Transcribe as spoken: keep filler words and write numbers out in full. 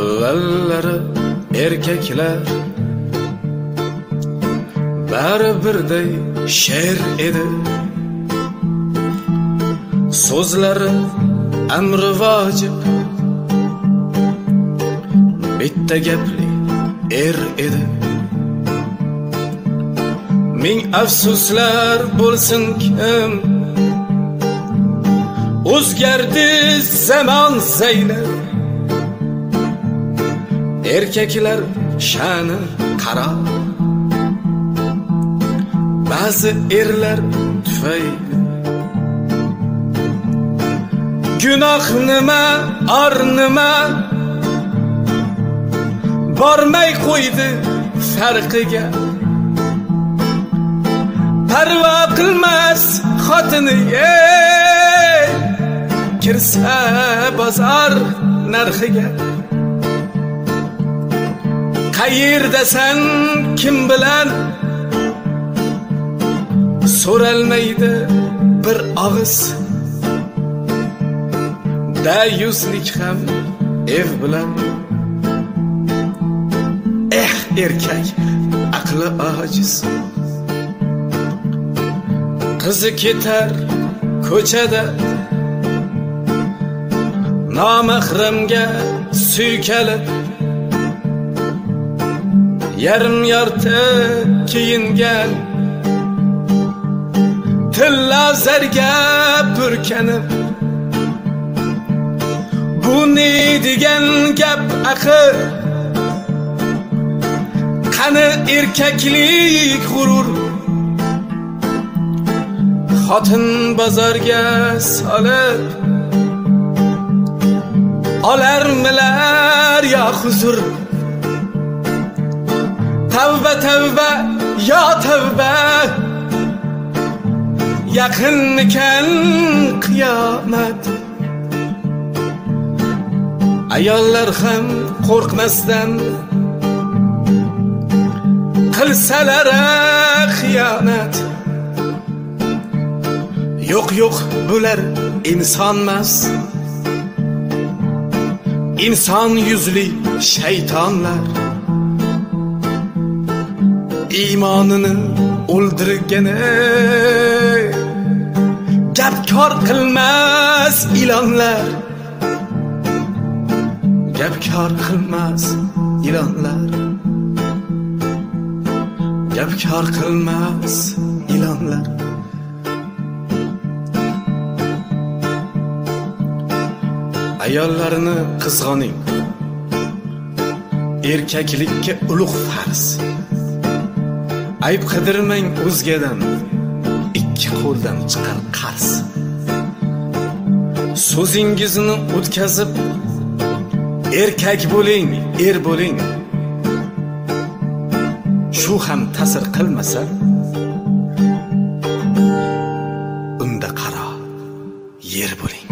Avvallari erkaklar bari birday sher edi. So'zlari amri vojib, bitta gapli er edi. Ming afsuslar bo'lsin kim, o'zgardi zamon zaylab. Erkaklar sha'ni qaro, ba'zi erlar tufayli. Gunoh nima, or nima, bormay qo'ydi farqiga. Parvo qilmas xotiniga, kirsa bozor narxiga. Qayerdasan, kim bilan, so'ralmaydi bir og'iz. Dayuslik ham ev bilan. Eh erkak aqli ojiz, qizi ketar ko'chada, nomahramga suykalib. Yarim yorti kiyingan, tilla zarga burkanib. Bu ne degan gap axir? Qani erkaklik g'urur? Xotin bozorga solib, olarmilar yo huzur? Tavba tavba yo tavba, yaqin ekan qiyomat. Ayollar ham qo'rqmasdan qilsalar xiyonat. Yo'q yo'q, bular insonmas, inson yuzli shaytonlar. Iymonini o'ldirgani gap kor qilmas ilonlar. Gap kor qilmas ilonlar. Gap kor qilmas ilonlar. Ayollarini qizg'oning, erkaklikka ulug' farz. Ayb qidirmang o'zgadan, ikki qo'ldan chiqar qarz. So'zingizni o'tkazib, erkak bo'ling, er bo'ling. Shu ham ta'sir qilmasa, unda qaro yer bo'ling.